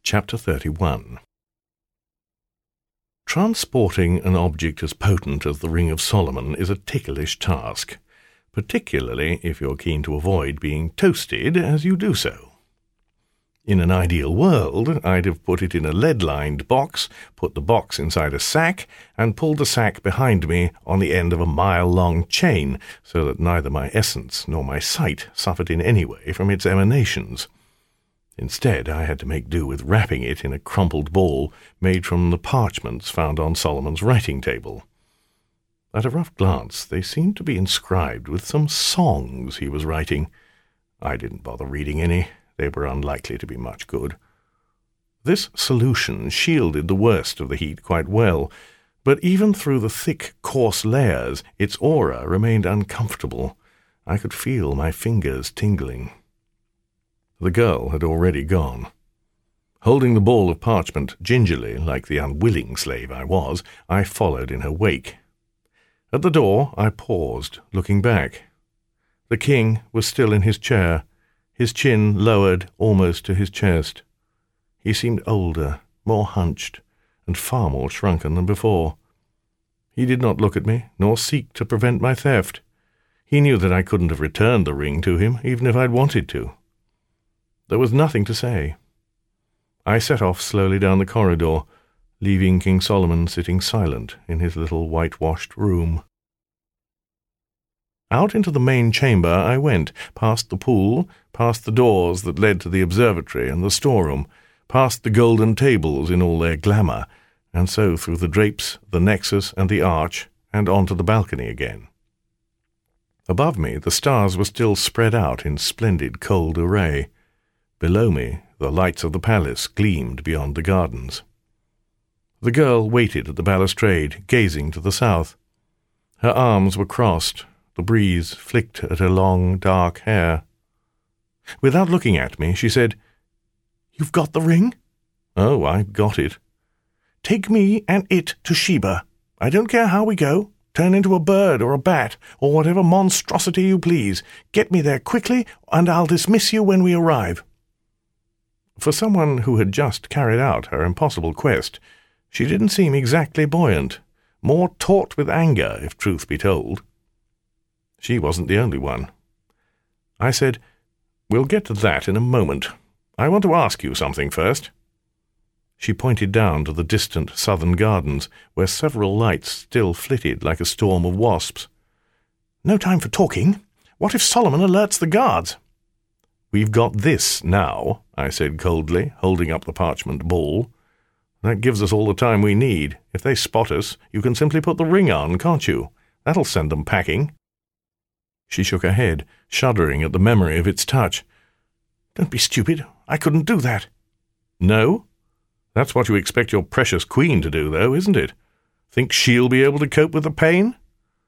Chapter 31. Transporting an object as potent as the Ring of Solomon is a ticklish task, particularly if you're keen to avoid being toasted as you do so. In an ideal world, I'd have put it in a lead-lined box, put the box inside a sack, and pulled the sack behind me on the end of a mile-long chain, so that neither my essence nor my sight suffered in any way from its emanations. Instead, I had to make do with wrapping it in a crumpled ball made from the parchments found on Solomon's writing table. At a rough glance, they seemed to be inscribed with some songs he was writing. I didn't bother reading any. They were unlikely to be much good. This solution shielded the worst of the heat quite well, but even through the thick, coarse layers, its aura remained uncomfortable. I could feel my fingers tingling. The girl had already gone. Holding the ball of parchment gingerly, like the unwilling slave I was, I followed in her wake. At the door I paused, looking back. The king was still in his chair, his chin lowered almost to his chest. He seemed older, more hunched, and far more shrunken than before. He did not look at me, nor seek to prevent my theft. He knew that I couldn't have returned the ring to him, even if I'd wanted to. There was nothing to say. I set off slowly down the corridor, leaving King Solomon sitting silent in his little whitewashed room. Out into the main chamber I went, past the pool, past the doors that led to the observatory and the storeroom, past the golden tables in all their glamour, and so through the drapes, the nexus, and the arch, and onto the balcony again. Above me the stars were still spread out in splendid cold array. Below me, the lights of the palace gleamed beyond the gardens. The girl waited at the balustrade, gazing to the south. Her arms were crossed. The breeze flicked at her long, dark hair. Without looking at me, she said, "You've got the ring?" "Oh, I've got it." "Take me and it to Sheba. I don't care how we go. Turn into a bird or a bat, or whatever monstrosity you please. Get me there quickly, and I'll dismiss you when we arrive." For someone who had just carried out her impossible quest, she didn't seem exactly buoyant, more taut with anger, if truth be told. She wasn't the only one. I said, "We'll get to that in a moment. I want to ask you something first." She pointed down to the distant southern gardens, where several lights still flitted like a storm of wasps. "No time for talking. What if Solomon alerts the guards?" "We've got this now," I said coldly, holding up the parchment ball. "That gives us all the time we need. If they spot us, you can simply put the ring on, can't you? That'll send them packing." She shook her head, shuddering at the memory of its touch. "Don't be stupid. I couldn't do that." "No? That's what you expect your precious queen to do, though, isn't it? Think she'll be able to cope with the pain?"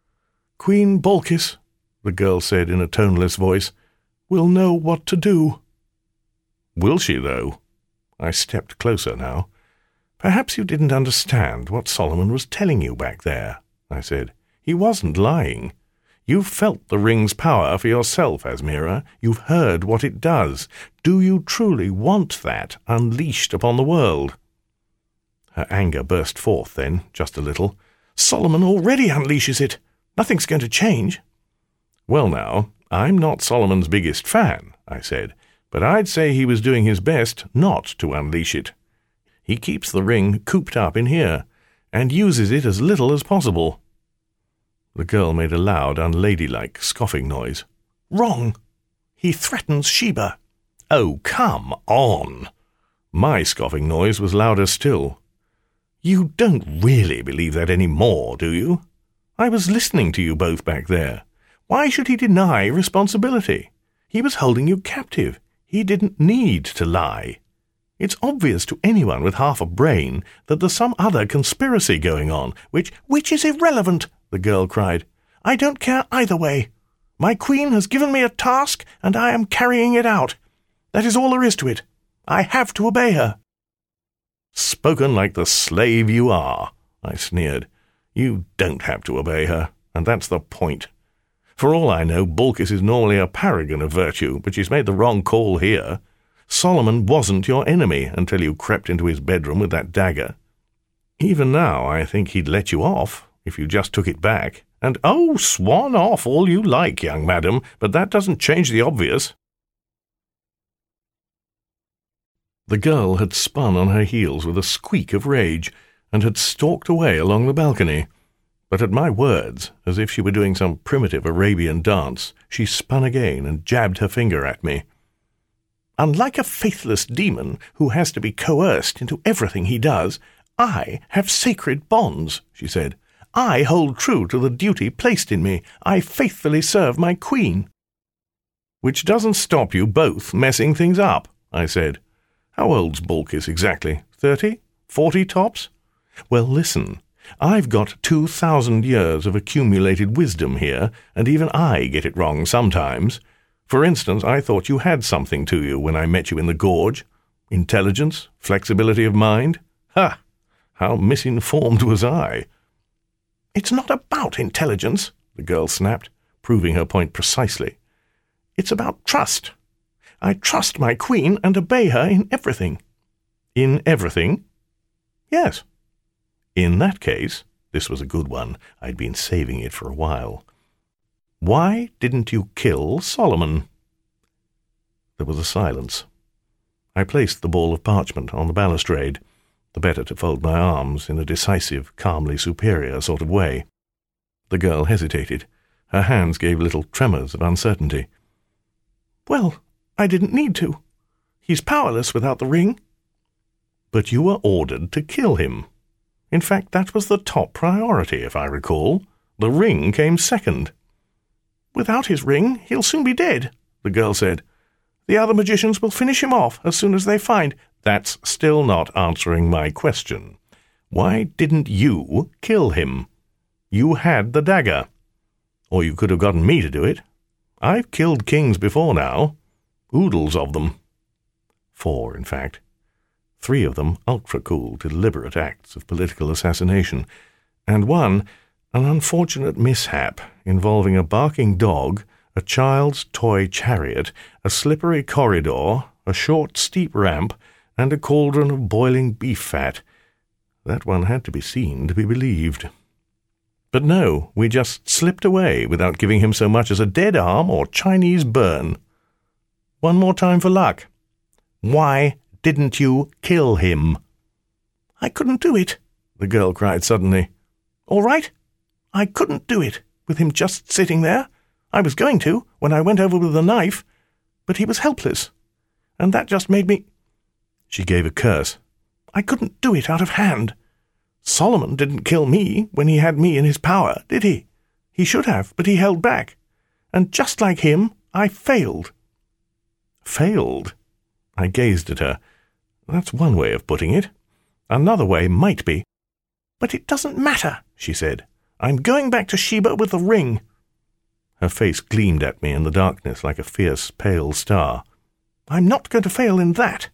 "Queen Balkis," the girl said in a toneless voice, "will know what to do." "Will she, though?" I stepped closer now. "Perhaps you didn't understand what Solomon was telling you back there," I said. "He wasn't lying. You've felt the ring's power for yourself, Asmira. You've heard what it does. Do you truly want that unleashed upon the world?" Her anger burst forth then, just a little. "Solomon already unleashes it. Nothing's going to change." "Well now, I'm not Solomon's biggest fan," I said, "but I'd say he was doing his best not to unleash it. He keeps the ring cooped up in here, and uses it as little as possible." The girl made a loud, unladylike, scoffing noise. "Wrong. He threatens Sheba." "Oh, come on!" My scoffing noise was louder still. "You don't really believe that any more, do you? I was listening to you both back there. Why should he deny responsibility? He was holding you captive. He didn't need to lie. It's obvious to anyone with half a brain that there's some other conspiracy going on, which is irrelevant," the girl cried. "I don't care either way. My queen has given me a task, and I am carrying it out. That is all there is to it. I have to obey her." "Spoken like the slave you are," I sneered. "You don't have to obey her, and that's the point. For all I know, Balkis is normally a paragon of virtue, but she's made the wrong call here. Solomon wasn't your enemy until you crept into his bedroom with that dagger. Even now, I think he'd let you off, if you just took it back. And, oh, swan off all you like, young madam, but that doesn't change the obvious." The girl had spun on her heels with a squeak of rage, and had stalked away along the balcony. But at my words, as if she were doing some primitive Arabian dance, she spun again and jabbed her finger at me. "Unlike a faithless demon who has to be coerced into everything he does, I have sacred bonds," she said. "I hold true to the duty placed in me. I faithfully serve my queen." "Which doesn't stop you both messing things up," I said. "How old's Balkis exactly? 30? 40 tops? Well, listen, I've got 2,000 years of accumulated wisdom here, and even I get it wrong sometimes. For instance, I thought you had something to you when I met you in the gorge. Intelligence, flexibility of mind. Ha! How misinformed was I?" "It's not about intelligence," the girl snapped, proving her point precisely. "It's about trust. I trust my queen and obey her in everything." "In everything?" "Yes." "In that case," this was a good one, I'd been saving it for a while, "why didn't you kill Solomon?" There was a silence. I placed the ball of parchment on the balustrade, the better to fold my arms in a decisive, calmly superior sort of way. The girl hesitated. Her hands gave little tremors of uncertainty. "Well, I didn't need to. He's powerless without the ring." "But you were ordered to kill him. In fact, that was the top priority, if I recall. The ring came second." "Without his ring, he'll soon be dead," the girl said. "The other magicians will finish him off as soon as they find—" "That's still not answering my question. Why didn't you kill him? You had the dagger. Or you could have gotten me to do it. I've killed kings before now. Oodles of them. 4, in fact. 3 of them ultra-cool, deliberate acts of political assassination, and 1, an unfortunate mishap involving a barking dog, a child's toy chariot, a slippery corridor, a short, steep ramp, and a cauldron of boiling beef fat. That one had to be seen to be believed. But no, we just slipped away without giving him so much as a dead arm or Chinese burn. One more time for luck. Why didn't you kill him?" "I couldn't do it," the girl cried suddenly. "All right? I couldn't do it, with him just sitting there. I was going to, when I went over with the knife, but he was helpless, and that just made me—" She gave a curse. "I couldn't do it out of hand. Solomon didn't kill me when he had me in his power, did he? He should have, but he held back. And just like him, I failed." "Failed?" I gazed at her. "That's one way of putting it. Another way might be—" "But it doesn't matter," she said. "I'm going back to Sheba with the ring." Her face gleamed at me in the darkness like a fierce, pale star. "I'm not going to fail in that."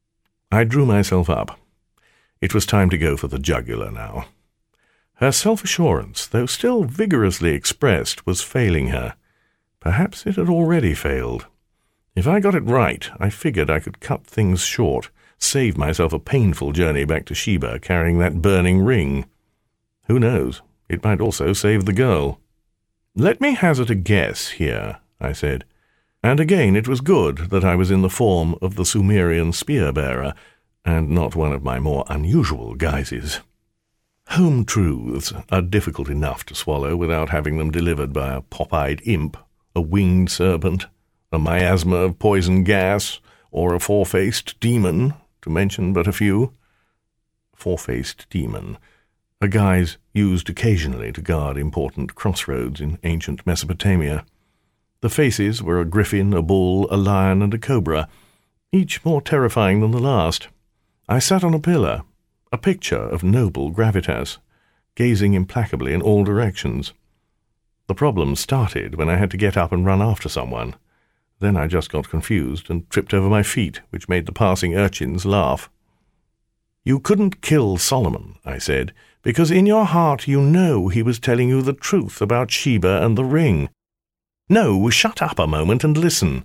I drew myself up. It was time to go for the jugular now. Her self-assurance, though still vigorously expressed, was failing her. Perhaps it had already failed. If I got it right, I figured I could cut things short, save myself a painful journey back to Sheba carrying that burning ring. Who knows, it might also save the girl. "Let me hazard a guess here," I said. And again it was good that I was in the form of the Sumerian spear-bearer, and not one of my more unusual guises. Home truths are difficult enough to swallow without having them delivered by a pop-eyed imp, a winged serpent, a miasma of poison gas, or a four-faced demon, to mention but a few. Four-faced demon, a guise used occasionally to guard important crossroads in ancient Mesopotamia. The faces were a griffin, a bull, a lion, and a cobra, each more terrifying than the last. I sat on a pillar, a picture of noble gravitas, gazing implacably in all directions. The problem started when I had to get up and run after someone. Then I just got confused and tripped over my feet, which made the passing urchins laugh. "You couldn't kill Solomon," I said, "because in your heart you know he was telling you the truth about Sheba and the ring. No, shut up a moment and listen.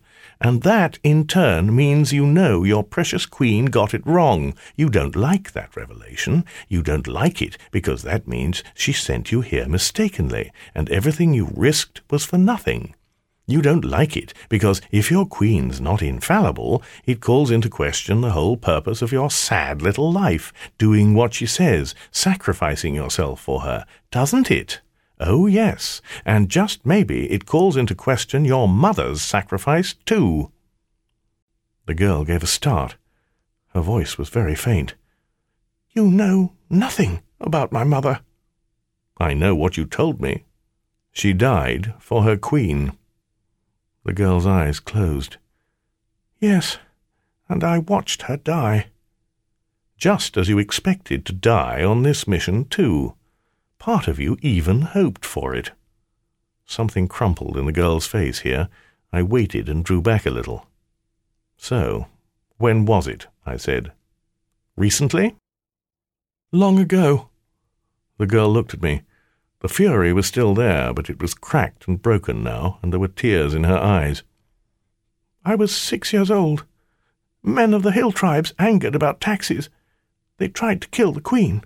And that, in turn, means you know your precious queen got it wrong. You don't like that revelation. You don't like it because that means she sent you here mistakenly, and everything you risked was for nothing. You don't like it because if your queen's not infallible, it calls into question the whole purpose of your sad little life, doing what she says, sacrificing yourself for her, doesn't it? Oh, yes, and just maybe it calls into question your mother's sacrifice, too. The girl gave a start. Her voice was very faint. You know nothing about my mother. I know what you told me. She died for her queen. The girl's eyes closed. Yes, and I watched her die. Just as you expected to die on this mission, too. Part of you even hoped for it. Something crumpled in the girl's face here. I waited and drew back a little. So, when was it? I said. Recently? Long ago. The girl looked at me. The fury was still there, but it was cracked and broken now, and there were tears in her eyes. I was 6 years old. Men of the hill tribes angered about taxes. They tried to kill the queen.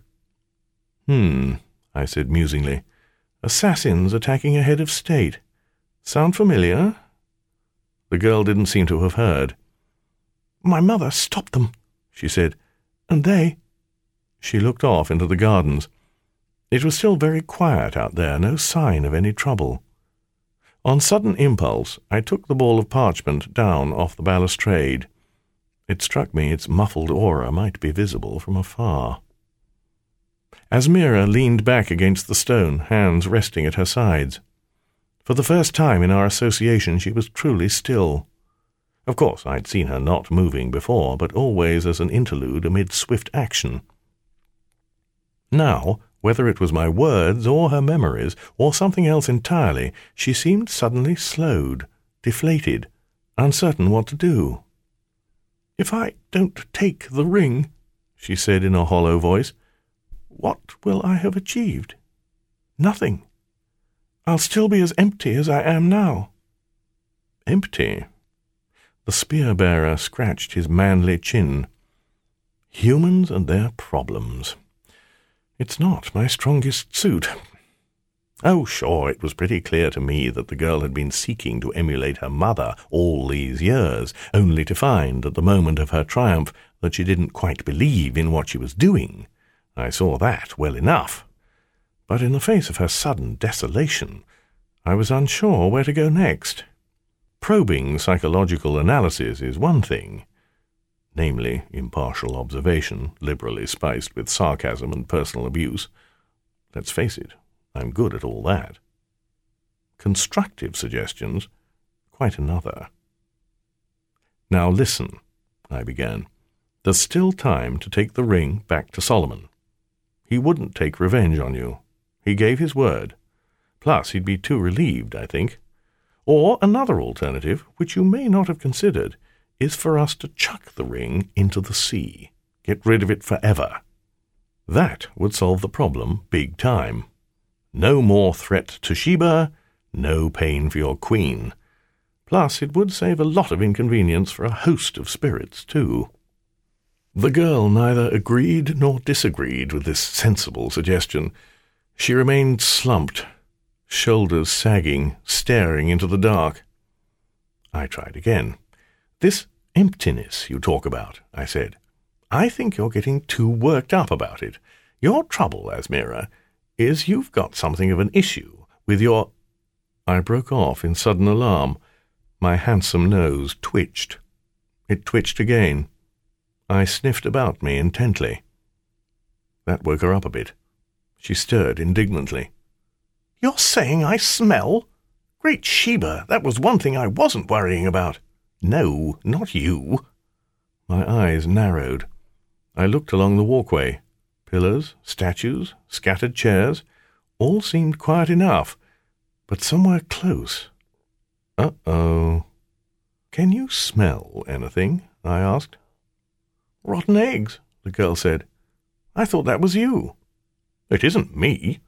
I said musingly. Assassins attacking a head of state. Sound familiar? The girl didn't seem to have heard. My mother stopped them, she said, and they... She looked off into the gardens. It was still very quiet out there, no sign of any trouble. On sudden impulse, I took the ball of parchment down off the balustrade. It struck me its muffled aura might be visible from afar. Asmira leaned back against the stone, hands resting at her sides. For the first time in our association she was truly still. Of course, I'd seen her not moving before, but always as an interlude amid swift action. Now, whether it was my words or her memories, or something else entirely, she seemed suddenly slowed, deflated, uncertain what to do. If I don't take the ring, she said in a hollow voice, what will I have achieved? Nothing. I'll still be as empty as I am now. Empty? The spear-bearer scratched his manly chin. Humans and their problems. It's not my strongest suit. Oh, sure, it was pretty clear to me that the girl had been seeking to emulate her mother all these years, only to find at the moment of her triumph that she didn't quite believe in what she was doing. I saw that well enough. But in the face of her sudden desolation, I was unsure where to go next. Probing psychological analysis is one thing, namely impartial observation, liberally spiced with sarcasm and personal abuse. Let's face it, I'm good at all that. Constructive suggestions, quite another. Now listen, I began. There's still time to take the ring back to Solomon. He wouldn't take revenge on you. He gave his word. Plus, he'd be too relieved, I think. Or another alternative, which you may not have considered, is for us to chuck the ring into the sea. Get rid of it forever. That would solve the problem big time. No more threat to Sheba, no pain for your queen. Plus, it would save a lot of inconvenience for a host of spirits, too. The girl neither agreed nor disagreed with this sensible suggestion. She remained slumped, shoulders sagging, staring into the dark. I tried again. This emptiness you talk about, I said. I think you're getting too worked up about it. Your trouble, Asmira, is you've got something of an issue with your... I broke off in sudden alarm. My handsome nose twitched. It twitched again. I sniffed about me intently. That woke her up a bit. She stirred indignantly. You're saying I smell? Great Sheba, that was one thing I wasn't worrying about. No, not you. My eyes narrowed. I looked along the walkway. Pillars, statues, scattered chairs, all seemed quiet enough, but somewhere close. Uh-oh. Can you smell anything? I asked. Rotten eggs, the girl said. I thought that was you. It isn't me.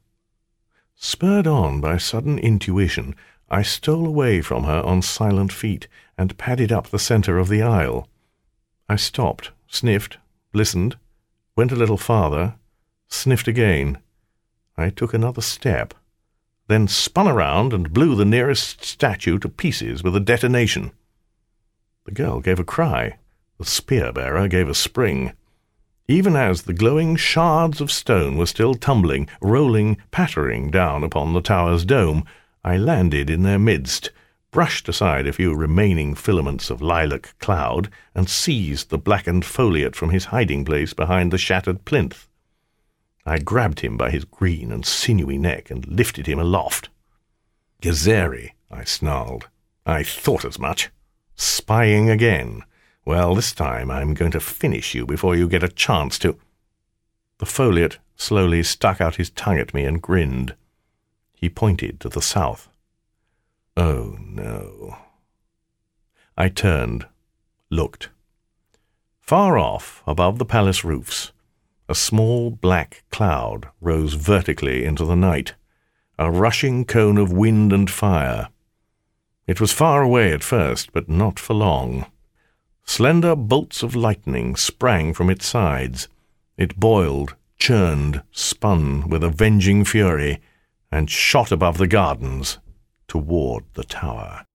Spurred on by sudden intuition, I stole away from her on silent feet and padded up the centre of the aisle. I stopped, sniffed, listened, went a little farther, sniffed again. I took another step, then spun around and blew the nearest statue to pieces with a detonation. The girl gave a cry. The spear-bearer gave a spring. Even as the glowing shards of stone were still tumbling, rolling, pattering down upon the tower's dome, I landed in their midst, brushed aside a few remaining filaments of lilac cloud, and seized the blackened foliot from his hiding-place behind the shattered plinth. I grabbed him by his green and sinewy neck and lifted him aloft. "Gezeri," I snarled. "I thought as much. Spying again. Well, this time I'm going to finish you before you get a chance to—" The foliot slowly stuck out his tongue at me and grinned. He pointed to the south. Oh, no. I turned, looked. Far off, above the palace roofs, a small black cloud rose vertically into the night, a rushing cone of wind and fire. It was far away at first, but not for long. Slender bolts of lightning sprang from its sides. It boiled, churned, spun with avenging fury, and shot above the gardens toward the tower.